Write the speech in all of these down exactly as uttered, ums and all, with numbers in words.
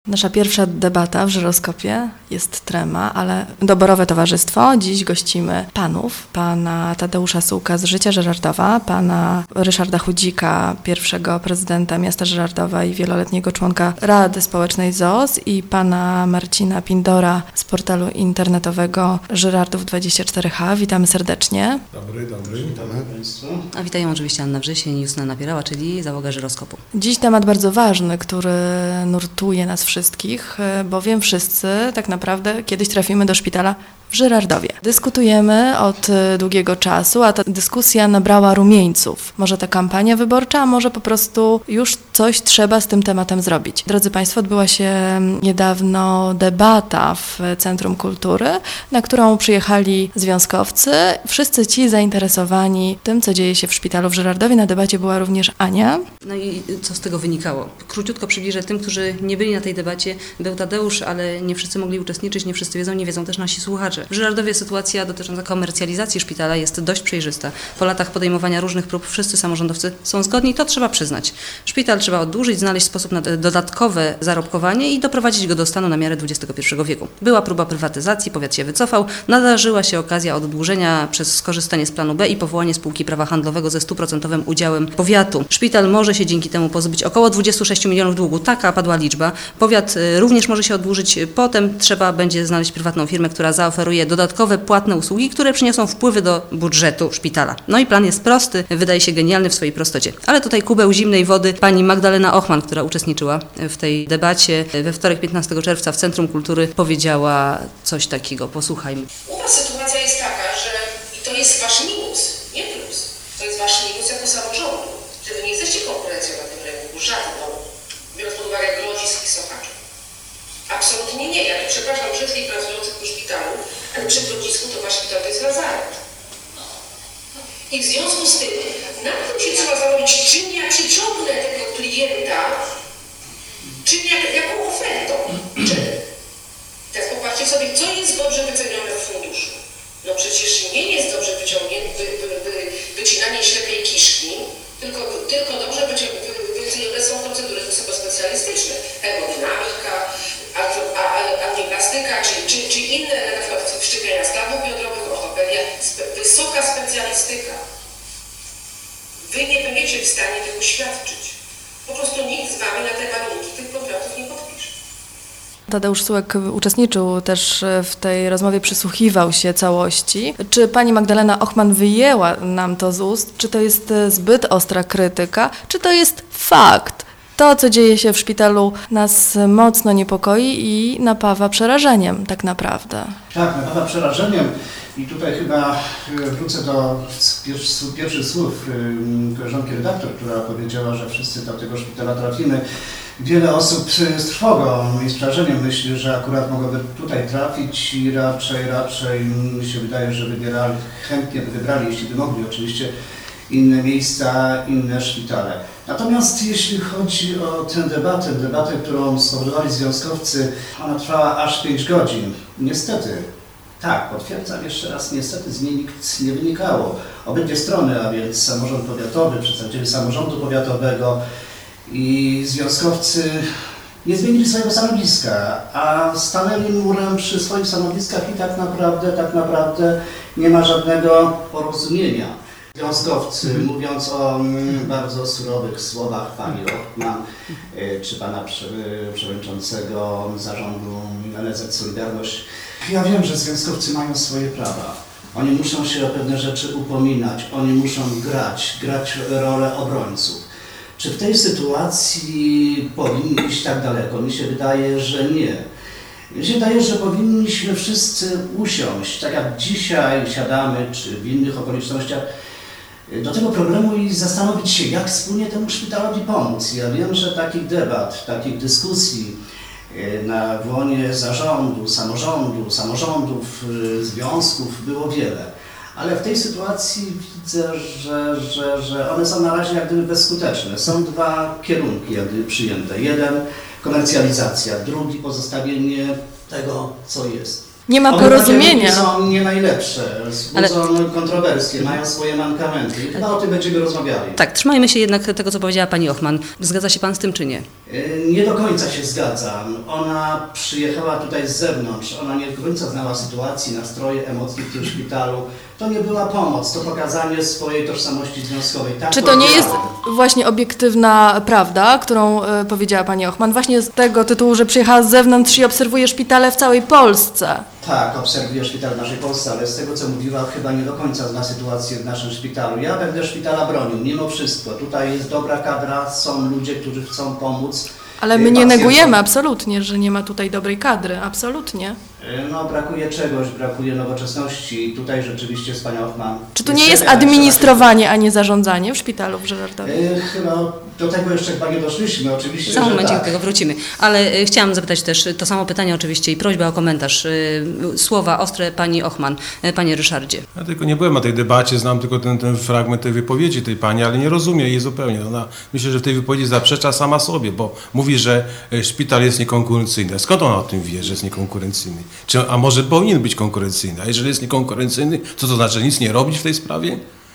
Nasza pierwsza debata w Żyroskopie jest Trema, ale doborowe towarzystwo. Dziś gościmy panów, pana Tadeusza Sułka z Życia Żyrardowa, pana Ryszarda Chudzika, pierwszego prezydenta miasta Żyrardowa i wieloletniego członka Rady Społecznej Z O S i pana Marcina Pindora z portalu internetowego Żyrardów dwadzieścia cztery H. Witamy serdecznie. Dobry, dobry. Witamy Państwa. A witają oczywiście Anna Wrzesień i Justyna Napierała, czyli załoga Żyroskopu. Dziś temat bardzo ważny, który nurtuje nas wszystkich, bowiem wszyscy tak naprawdę kiedyś trafimy do szpitala w Żyrardowie. Dyskutujemy od długiego czasu, a ta dyskusja nabrała rumieńców. Może ta kampania wyborcza, a może po prostu już coś trzeba z tym tematem zrobić. Drodzy Państwo, odbyła się niedawno debata w Centrum Kultury, na którą przyjechali związkowcy, wszyscy ci zainteresowani tym, co dzieje się w szpitalu w Żyrardowie. Na debacie była również Ania. No i co z tego wynikało? Króciutko przybliżę tym, którzy nie byli na tej debacie. Był Tadeusz, ale nie wszyscy mogli uczestniczyć, nie wszyscy wiedzą, nie wiedzą też nasi słuchacze. W Żyrardowie sytuacja dotycząca komercjalizacji szpitala jest dość przejrzysta. Po latach podejmowania różnych prób wszyscy samorządowcy są zgodni, to trzeba przyznać. Szpital trzeba oddłużyć, znaleźć sposób na dodatkowe zarobkowanie i doprowadzić go do stanu na miarę dwudziestego pierwszego wieku. Była próba prywatyzacji, powiat się wycofał, nadarzyła się okazja oddłużenia przez skorzystanie z planu B i powołanie spółki prawa handlowego ze stuprocentowym udziałem powiatu. Szpital może się dzięki temu pozbyć około dwudziestu sześciu milionów długu. Taka padła liczba. Powiat również może się oddłużyć. Potem trzeba będzie znaleźć prywatną firmę, która zaoferuje dodatkowe płatne usługi, które przyniosą wpływy do budżetu szpitala. No i plan jest prosty, wydaje się genialny w swojej prostocie. Ale tutaj kubeł zimnej wody pani Magdalena Ochman, która uczestniczyła w tej debacie we wtorek piętnastego czerwca w Centrum Kultury, powiedziała coś takiego. Posłuchajmy. U Was sytuacja jest taka, że i to jest Wasz minus, nie plus. To jest Wasz minus jako samorządu, że Wy nie jesteście konkurencją na tym rynku, żadną, biorąc pod uwagę grodzisk i sochaczy. Absolutnie nie. Ja tu przepraszam wszystkich pracujących w szpitalu, ale przy grodzisku to Wasz szpital to jest lazaret. I w związku z tym, na tym się trzeba zastanowić, czym ja przyciągnę tego klienta, czym jak, jaką ofertą. Czy teraz popatrzcie sobie, co jest dobrze wycenione w funduszu. No przecież nie jest dobrze wyciągnięte, wy, wy, wy, wycinanie ślepej kiszki, tylko, tylko dobrze wycenione są procedury wysokospecjalistyczne. Hemodynamika, angioplastyka, czy, czy, czy inne, na przykład wszczepienia stawów biodrowych, ortopedia, spe, wysoka specjalistyka. Wy nie będziecie w stanie tego świadczyć. Po prostu nikt z Wami na te warunki tych kontraktów nie podpisze. Tadeusz Sułek uczestniczył też w tej rozmowie, przysłuchiwał się całości. Czy pani Magdalena Ochman wyjęła nam to z ust? Czy to jest zbyt ostra krytyka? Czy to jest fakt? To, co dzieje się w szpitalu, nas mocno niepokoi i napawa przerażeniem tak naprawdę. Tak, napawa przerażeniem i tutaj chyba wrócę do pierwszych słów koleżanki redaktor, która powiedziała, że wszyscy do tego szpitala trafimy. Wiele osób z trwogą i z przerażeniem myśli, że akurat mogłoby tutaj trafić i raczej, raczej mi się wydaje, że wybierali, chętnie by wybrali, jeśli by mogli oczywiście, inne miejsca, inne szpitale. Natomiast jeśli chodzi o tę debatę, debatę, którą spowodowali związkowcy, ona trwała aż pięć godzin. Niestety, tak, potwierdzam jeszcze raz, niestety z niej nic nie wynikało. Obydwie strony, a więc samorząd powiatowy, przedstawiciele samorządu powiatowego i związkowcy nie zmienili swojego stanowiska, a stanęli murem przy swoich stanowiskach i tak naprawdę, tak naprawdę nie ma żadnego porozumienia. Związkowcy, hmm. mówiąc o mm, bardzo surowych słowach pani Ochman y, czy pana przy, y, przewodniczącego zarządu N S Z Solidarność, ja wiem, że związkowcy mają swoje prawa. Oni muszą się o pewne rzeczy upominać, oni muszą grać, grać rolę obrońców. Czy w tej sytuacji powinni iść tak daleko? Mi się wydaje, że nie. Mi się wydaje, że powinniśmy wszyscy usiąść, tak jak dzisiaj siadamy, czy w innych okolicznościach, do tego problemu i zastanowić się, jak wspólnie temu szpitalowi pomóc. Ja wiem, że takich debat, takich dyskusji na łonie zarządu, samorządu, samorządów, związków było wiele. Ale w tej sytuacji widzę, że, że, że one są na razie jak gdyby bezskuteczne. Są dwa kierunki jak gdyby przyjęte. Jeden komercjalizacja, drugi pozostawienie tego, co jest. Nie ma One porozumienia. takie są nie najlepsze, wzbudzą ale... kontrowersje, mają swoje mankamenty i chyba o tym będziemy rozmawiali. Tak, trzymajmy się jednak tego, co powiedziała pani Ochman. Zgadza się pan z tym, czy nie? Nie do końca się zgadzam. Ona przyjechała tutaj z zewnątrz, ona nie do końca znała sytuacji, nastroje, emocje w tym szpitalu. To nie była pomoc, to pokazanie swojej tożsamości związkowej. Tak Czy to nie jest właśnie obiektywna prawda, którą y, powiedziała pani Ochman, właśnie z tego tytułu, że przyjechała z zewnątrz i obserwuje szpitale w całej Polsce? Tak, obserwuję szpital w naszej Polsce, ale z tego, co mówiła, chyba nie do końca zna sytuację w naszym szpitalu. Ja będę szpitala bronił, mimo wszystko. Tutaj jest dobra kadra, są ludzie, którzy chcą pomóc. Ale my nie negujemy absolutnie, że nie ma tutaj dobrej kadry, absolutnie. No brakuje czegoś, brakuje nowoczesności i tutaj rzeczywiście z panią Ochman... Czy to nie jest administrowanie, a nie zarządzanie w szpitalu w Żyrardowie? Chyba do tego jeszcze chyba nie doszliśmy, oczywiście, Za momencik tak. do tego wrócimy. Ale y, chciałam zapytać też, to samo pytanie oczywiście i prośba o komentarz. Y, słowa ostre pani Ochman, y, panie Ryszardzie. Ja tylko nie byłem na tej debacie, znam tylko ten, ten fragment tej wypowiedzi tej pani, ale nie rozumiem jej zupełnie. Ona, myślę, że w tej wypowiedzi zaprzecza sama sobie, bo mówi, że szpital jest niekonkurencyjny. Skąd ona o tym wie, że jest niekonkurencyjny? Czy, a może powinien być konkurencyjny? A jeżeli jest niekonkurencyjny, co to znaczy nic nie robić w tej sprawie?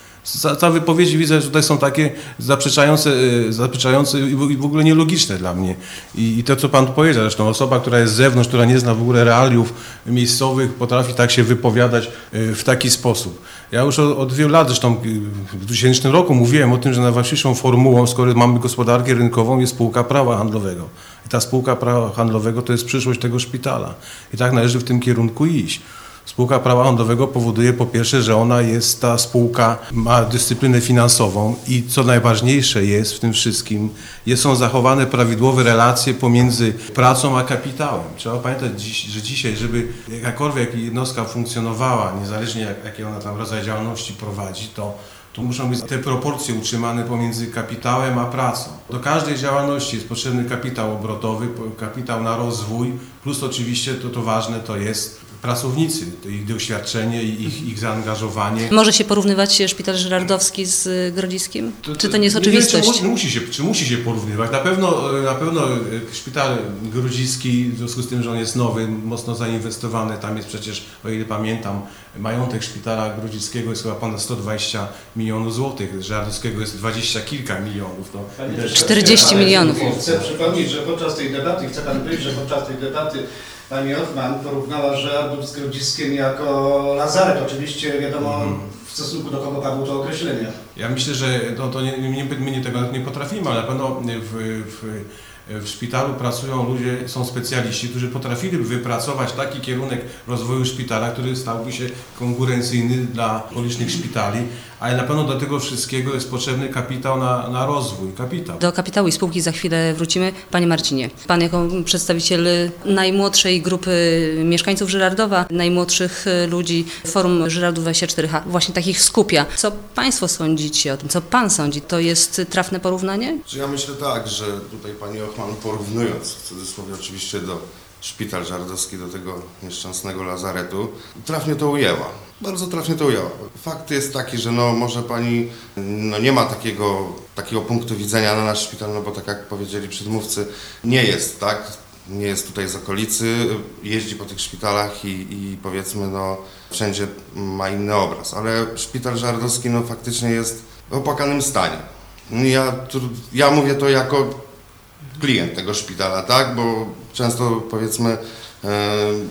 Ta wypowiedzi widzę, że tutaj są takie zaprzeczające, zaprzeczające i w ogóle nielogiczne dla mnie. I, I to, co pan tu powiedział, zresztą osoba, która jest z zewnątrz, która nie zna w ogóle realiów miejscowych, potrafi tak się wypowiadać w taki sposób. Ja już od, od wielu lat, zresztą w dwutysięcznym roku mówiłem o tym, że najważniejszą formułą, skoro mamy gospodarkę rynkową, jest spółka prawa handlowego. I ta spółka prawa handlowego to jest przyszłość tego szpitala. I tak należy w tym kierunku iść. Spółka prawa handlowego powoduje po pierwsze, że ona jest, ta spółka ma dyscyplinę finansową i co najważniejsze jest w tym wszystkim, jest, są zachowane prawidłowe relacje pomiędzy pracą a kapitałem. Trzeba pamiętać, że dzisiaj, żeby jakakolwiek jednostka funkcjonowała, niezależnie jak, jaki ona tam rodzaj działalności prowadzi, to tu muszą być te proporcje utrzymane pomiędzy kapitałem a pracą. Do każdej działalności jest potrzebny kapitał obrotowy, kapitał na rozwój, plus oczywiście to, to ważne to jest pracownicy, to ich doświadczenie i ich, ich zaangażowanie. Może się porównywać szpital żyrardowski z Grodziskiem? To, to, czy to nie jest oczywistość? Nie wiem, czy, musi się, czy musi się porównywać. Na pewno, na pewno szpital grodziski, w związku z tym, że on jest nowy, mocno zainwestowany, tam jest przecież, o ile pamiętam, majątek szpitala grodziskiego jest chyba ponad sto dwadzieścia milionów złotych, żyrardowskiego jest dwadzieścia kilka milionów. To czterdzieści milionów. Chcę przypomnieć, że podczas tej debaty, chcę pan powiedzieć, że podczas tej debaty pani Ochman porównała Żyrardów z Grodziskiem jako lazaret. Oczywiście wiadomo mm. w stosunku do kogo padło to określenie. Ja myślę, że to, to nie, nie, my nie tego nie potrafimy, ale na pewno w, w, w szpitalu pracują ludzie, są specjaliści, którzy potrafiliby wypracować taki kierunek rozwoju szpitala, który stałby się konkurencyjny dla okolicznych szpitali, ale na pewno do tego wszystkiego jest potrzebny kapitał na, na rozwój. Kapitał. Do kapitału i spółki za chwilę wrócimy. Panie Marcinie, pan jako przedstawiciel najmłodszej grupy mieszkańców Żyrardowa, najmłodszych ludzi, Forum Żyrardów dwadzieścia cztery H, właśnie takich skupia. Co państwo sądzicie o tym? Co pan sądzi? To jest trafne porównanie? Ja myślę tak, że tutaj pani Ochman, porównując w cudzysłowie oczywiście do szpital żyrardowski, do tego nieszczęsnego lazaretu, trafnie to ujęła. Bardzo trafnie to ujęła. Fakt jest taki, że no może pani no nie ma takiego, takiego punktu widzenia na nasz szpital, no bo tak jak powiedzieli przedmówcy, nie jest, tak? Nie jest tutaj z okolicy, jeździ po tych szpitalach i, i powiedzmy no wszędzie ma inny obraz, ale szpital żyrardowski no faktycznie jest w opłakanym stanie. Ja, tu, ja mówię to jako klient tego szpitala, tak, bo często powiedzmy e,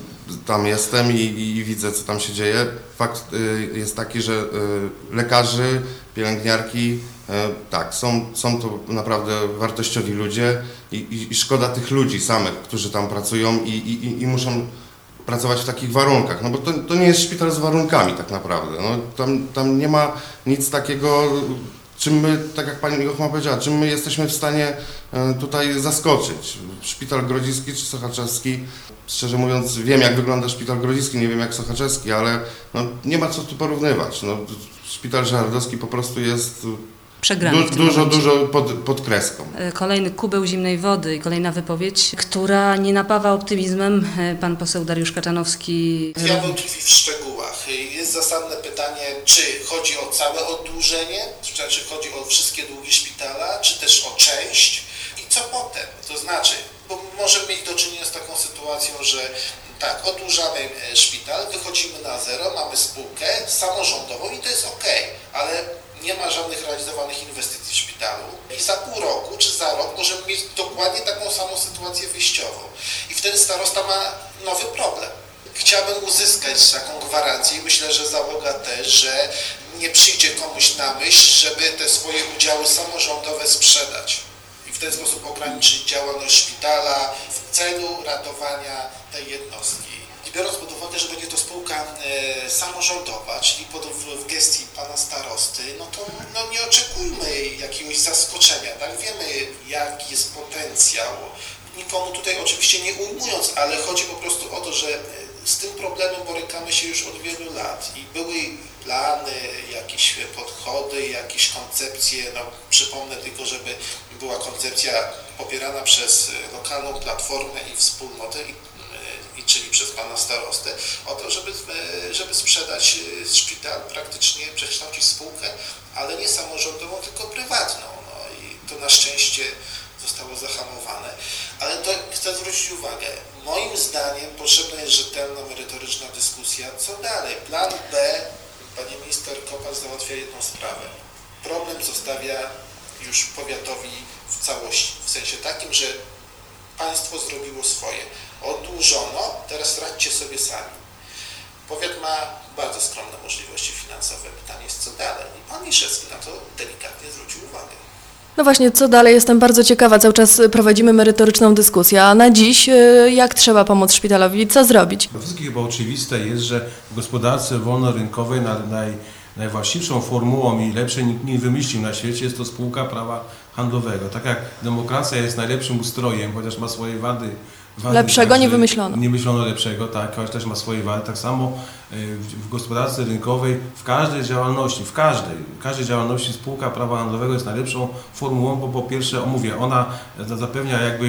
tam jestem i, i widzę, co tam się dzieje. Fakt e, jest taki, że e, lekarzy, pielęgniarki, e, tak, są, są to naprawdę wartościowi ludzie i, i, i szkoda tych ludzi samych, którzy tam pracują i, i, i muszą pracować w takich warunkach, no bo to, to nie jest szpital z warunkami tak naprawdę, no, tam, tam nie ma nic takiego, czym my, tak jak pani Ochman powiedziała, czym my jesteśmy w stanie tutaj zaskoczyć. Szpital grodziski czy sochaczewski, szczerze mówiąc wiem jak wygląda szpital grodziski, nie wiem jak sochaczewski, ale no, nie ma co tu porównywać. No, szpital żyrardowski po prostu jest Przegrany du, dużo, dużo pod, pod kreską. Kolejny kubeł zimnej wody i kolejna wypowiedź, która nie napawa optymizmem. Pan poseł Dariusz Kaczanowski. Diabeł tkwi w szczegółach. Jest zasadne pytanie, czy chodzi o całe oddłużenie, czy chodzi o wszystkie długi szpitala, czy też o część i co potem? To znaczy, bo możemy mieć do czynienia z taką sytuacją, że Tak, oddłużamy e, szpital, wychodzimy na zero, mamy spółkę samorządową i to jest ok, ale nie ma żadnych realizowanych inwestycji w szpitalu i za pół roku czy za rok możemy mieć dokładnie taką samą sytuację wyjściową. I wtedy starosta ma nowy problem. Chciałbym uzyskać taką gwarancję i myślę, że załoga też, że nie przyjdzie komuś na myśl, żeby te swoje udziały samorządowe sprzedać i w ten sposób ograniczyć działalność szpitala w celu ratowania tej jednostki. I biorąc pod uwagę, że będzie to spółka e, samorządowa, czyli pod, w, w gestii pana starosty, no to no nie oczekujmy jakiegoś zaskoczenia, tak? Wiemy, jaki jest potencjał, nikomu tutaj oczywiście nie ujmując, ale chodzi po prostu o to, że z tym problemem borykamy się już od wielu lat i były plany, jakieś podchody, jakieś koncepcje, no przypomnę tylko, żeby była koncepcja popierana przez lokalną platformę i wspólnotę, i, i, czyli przez pana starostę, o to, żeby, żeby sprzedać szpital, praktycznie przekształcić spółkę, ale nie samorządową, tylko prywatną. No i to na szczęście zostało zahamowane, ale to chcę zwrócić uwagę, moim zdaniem potrzebna jest rzetelna, merytoryczna dyskusja, co dalej. Plan B, pani minister Kopacz załatwia jedną sprawę. Problem zostawia już powiatowi w całości, w sensie takim, że państwo zrobiło swoje. Oddłużono, teraz radźcie sobie sami. Powiat ma bardzo skromne możliwości finansowe. Pytanie jest, co dalej. I pan Miszewski na to delikatnie zwrócił uwagę. No właśnie, co dalej? Jestem bardzo ciekawa. Cały czas prowadzimy merytoryczną dyskusję. A na dziś jak trzeba pomóc szpitalowi? Co zrobić? Dla wszystkich chyba oczywiste jest, że w gospodarce wolnorynkowej naj, najwłaściwszą formułą i lepszej nikt nie wymyślił na świecie jest to spółka prawa handlowego. Tak jak demokracja jest najlepszym ustrojem, chociaż ma swoje wady. wady Lepszego także nie wymyślono. Nie wymyślono lepszego, tak, chociaż też ma swoje wady. Tak samo w, w gospodarce rynkowej, w każdej działalności, w każdej, w każdej działalności spółka prawa handlowego jest najlepszą formułą, bo po pierwsze, mówię, ona zapewnia jakby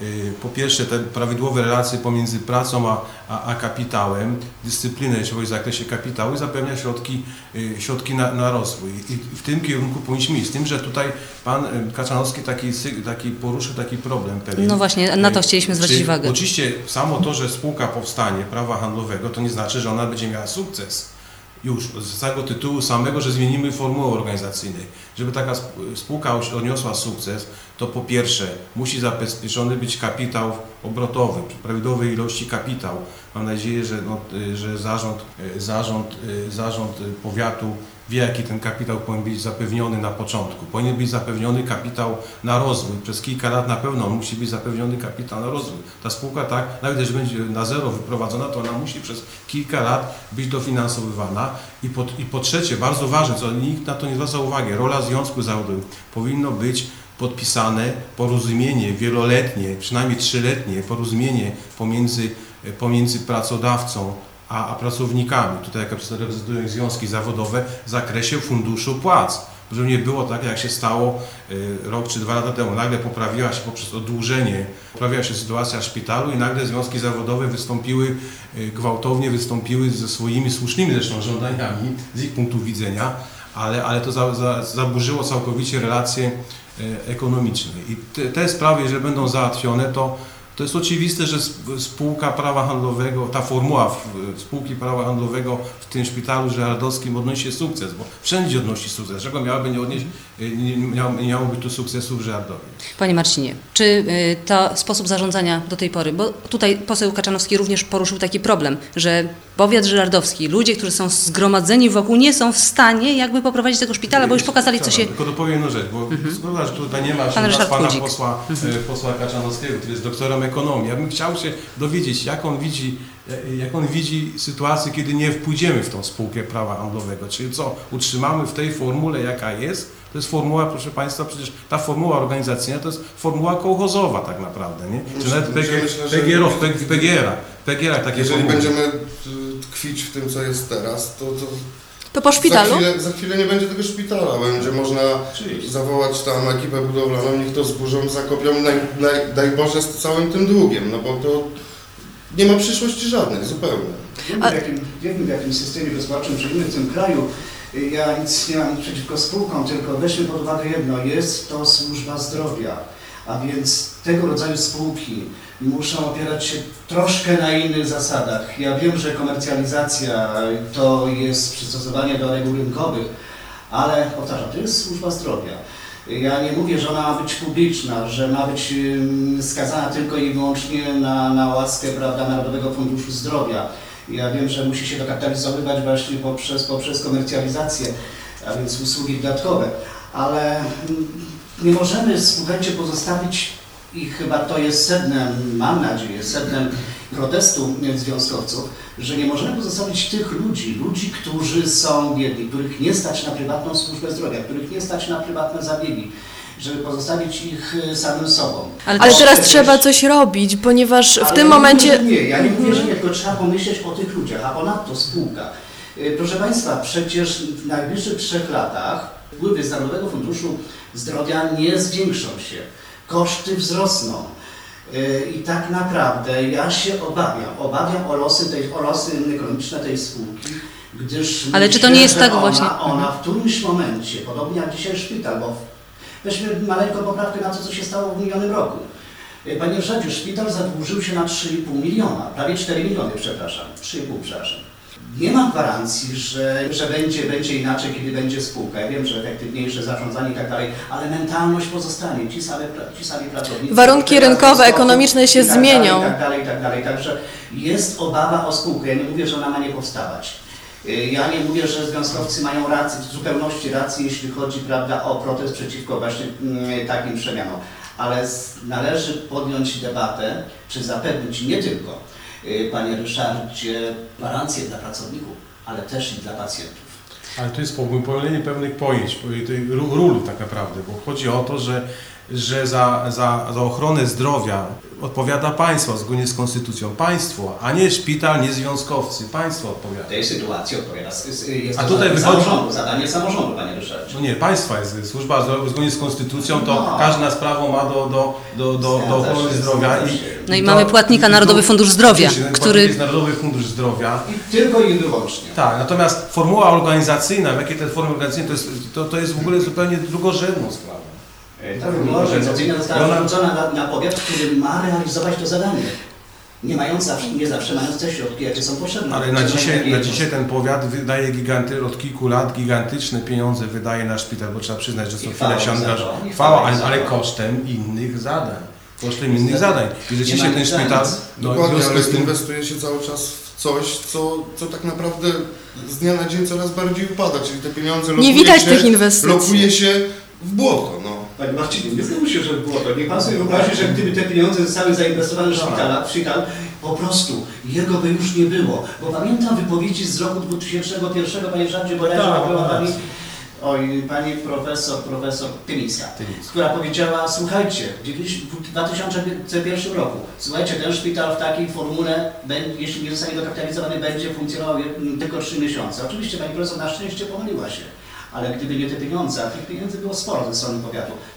po pierwsze te prawidłowe relacje pomiędzy pracą a, a, a kapitałem, dyscyplinę, jeśli chodzi o zakresie kapitału i zapewnia środki, środki na, na rozwój. I w tym kierunku powinniśmy iść. Z tym, że tutaj pan Kaczanowski taki, taki poruszył taki problem pewien. No właśnie, na to chcieliśmy zwrócić uwagę. Oczywiście samo to, że spółka powstanie prawa handlowego, to nie znaczy, że ona będzie miała sukces. Już z tego tytułu samego, że zmienimy formułę organizacyjnej. Żeby taka spółka odniosła sukces, to po pierwsze musi zabezpieczony być kapitał obrotowy, prawidłowej ilości kapitał. Mam nadzieję, że, no, że zarząd, zarząd, zarząd powiatu wie, jaki ten kapitał powinien być zapewniony na początku. Powinien być zapewniony kapitał na rozwój. Przez kilka lat na pewno musi być zapewniony kapitał na rozwój. Ta spółka tak, nawet jeśli będzie na zero wyprowadzona, to ona musi przez kilka lat być dofinansowywana. I po, i po trzecie, bardzo ważne, co nikt na to nie zwraca uwagi, rola związku zawodowego. Powinno być podpisane porozumienie wieloletnie, przynajmniej trzyletnie porozumienie pomiędzy, pomiędzy pracodawcą a, a pracownikami, tutaj jak reprezentują związki zawodowe w zakresie funduszu płac. Żeby nie było tak, jak się stało y, rok czy dwa lata temu. Nagle poprawiła się poprzez oddłużenie, poprawiła się sytuacja w szpitalu i nagle związki zawodowe wystąpiły, y, gwałtownie wystąpiły ze swoimi słusznymi zresztą żądaniami z ich punktu widzenia, ale, ale to za, za, zaburzyło całkowicie relacje y, ekonomiczne. I te, te sprawy, jeżeli będą załatwione, to To jest oczywiste, że spółka prawa handlowego, ta formuła spółki prawa handlowego w tym szpitalu żyrardowskim odnosi się sukces, bo wszędzie odnosi sukces. Czego miałoby nie odnieść, nie miało, nie miało być tu sukcesu w Żyrardowie. Panie Marcinie, czy to sposób zarządzania do tej pory, bo tutaj poseł Kaczanowski również poruszył taki problem, że powiat żyrardowski, ludzie, którzy są zgromadzeni wokół, nie są w stanie jakby poprowadzić tego szpitala, bo już pokazali, co się... Tylko dopowiem jedną rzecz, bo mhm. zgoda, że tutaj nie ma Pan się pana Chudzik. posła, mhm. posła Kaczanowskiego, który jest doktorem ekonomii. Ja bym chciał się dowiedzieć, jak on widzi, jak on widzi sytuację, kiedy nie pójdziemy w tą spółkę prawa handlowego. Czyli co, utrzymamy w tej formule, jaka jest? To jest formuła, proszę Państwa, przecież ta formuła organizacyjna to jest formuła kołchozowa tak naprawdę, nie? Czy nawet P G R-a, takie Jeżeli formuły. będziemy tkwić w tym, co jest teraz, to... to... To po szpitalu? Za chwilę, za chwilę nie będzie tego szpitala, będzie można zawołać tam ekipę budowlaną, niech to zburzą, zakopią, naj, naj, daj Boże, z całym tym długiem, no bo to nie ma przyszłości żadnej, zupełnie. Wiemy w jakim, wiemy w jakim systemie gospodarczym żyjemy w tym kraju. Ja nic nie mam nic przeciwko spółkom, tylko weźmy pod uwagę jedno, jest to służba zdrowia, a więc tego rodzaju spółki muszą opierać się troszkę na innych zasadach. Ja wiem, że komercjalizacja to jest przystosowanie do reguł rynkowych, ale powtarzam, to jest służba zdrowia. Ja nie mówię, że ona ma być publiczna, że ma być skazana tylko i wyłącznie na, na łaskę, prawda, Narodowego Funduszu Zdrowia. Ja wiem, że musi się dokapitalizowywać właśnie poprzez, poprzez komercjalizację, a więc usługi dodatkowe, ale nie możemy, słuchajcie, pozostawić, i chyba to jest sednem, mam nadzieję, sednem protestu związkowców, że nie możemy pozostawić tych ludzi, ludzi, którzy są biedni, których nie stać na prywatną służbę zdrowia, których nie stać na prywatne zabiegi, żeby pozostawić ich samym sobą. Ale, Ale też, teraz przecież- trzeba coś robić, ponieważ w Ale tym ja nie momencie... mówię, że nie, ja nie mówię, że nie, tylko trzeba pomyśleć o tych ludziach, a ponadto spółka. Y, Proszę Państwa, przecież w najbliższych trzech latach wpływy z Narodowego Funduszu Zdrowia nie zwiększą się, koszty wzrosną. Y, I tak naprawdę ja się obawiam, obawiam o losy, tej, o losy ekonomiczne tej spółki, gdyż Ale czy to myślę, nie jest że tak ona, właśnie? Ona w którymś momencie, podobnie jak dzisiaj szpital, bo weźmy maleńką poprawkę na to, co się stało w minionym roku. Panie Rzadziu, szpital zadłużył się na trzy i pół miliona, prawie cztery miliony, przepraszam, trzy i pół, przepraszam. Nie ma gwarancji, że, że będzie, będzie inaczej, kiedy będzie spółka. Ja wiem, że efektywniejsze zarządzanie i tak dalej, ale mentalność pozostanie, ci sami, ci sami pracownicy. Warunki rynkowe, ekonomiczne się i tak zmienią. Dalej, i tak dalej, i tak dalej. Także jest obawa o spółkę. Ja nie mówię, że ona ma nie powstawać. Ja nie mówię, że związkowcy mają rację, w zupełności rację, jeśli chodzi, prawda, o protest przeciwko właśnie mm, takim przemianom. Ale z, należy podjąć debatę, czy zapewnić nie tylko, y, Panie Ryszardzie, gwarancje dla pracowników, ale też i dla pacjentów. Ale to jest pomylenie pewnych pojęć, tej ról tak naprawdę, bo chodzi o to, że, że za, za, za ochronę zdrowia odpowiada państwo zgodnie z konstytucją. Państwo, a nie szpital, nie związkowcy. Państwo W odpowiada. tej sytuacji odpowiada, jest A to tutaj zadanie wychodzi- samorządu, zadanie samorządu, Panie Ryszardzie. No nie, państwa jest służba zdrowia zgodnie z konstytucją, to No. każda sprawa ma do, do, do, do, do Zgadza ochrony się, zdrowia. zgadza I, się. No i to- mamy płatnika i to- Narodowy Fundusz Zdrowia, oczywiście, ten który- płatnik jest Narodowy Fundusz Zdrowia. I tylko i wyłącznie. Tak, natomiast formuła organizacyjna, w jakiej te formy organizacyjne, to jest, to, to jest w ogóle zupełnie drugorzędną sprawą. Ta formuła organizacyjna została I ona- przerzucona na, na powiat, który ma realizować to zadanie. Nie mając zawsze, nie zawsze mając te środki, jakie są potrzebne. Ale na Czy dzisiaj, takie na jedno- dzisiaj ten powiat wydaje giganty, od kilku lat gigantyczne pieniądze wydaje na szpital, bo trzeba przyznać, że co I chwilę chwała się im za angażuje. to, i Chwała, chwała im ale, za ale to. kosztem innych zadań. Kosztem Niestety. innych zadań. I rzeczywiście ma ten nic szpital, za nic. no, w Dokładnie, związku ale z tym, inwestuje się cały czas w coś, co, co tak naprawdę z dnia na dzień coraz bardziej upada, czyli te pieniądze lokuje widać się, tych inwestycji. lokuje się w błoto. No. Panie Marcinie, nie znowu się, że było to. Niech Pan sobie wyobrazi, że gdyby te pieniądze zostały zainwestowane w szpitala, w szpital, po prostu jego by już nie było. Bo pamiętam wypowiedzi z roku dwutysięcznego pierwszego, Panie Żardzie, bo ja Tak, była tak. Pani, oj, Pani profesor, profesor Tymińska, Tymińska. która powiedziała, słuchajcie, w dwa tysiące pierwszym roku, słuchajcie, ten szpital w takiej formule, będzie, jeśli nie zostanie dokapitalizowany, będzie funkcjonował tylko trzy miesiące. Oczywiście Pani profesor na szczęście pomyliła się. Ale gdyby nie te pieniądze, a tych pieniędzy było sporo ze strony powiatu,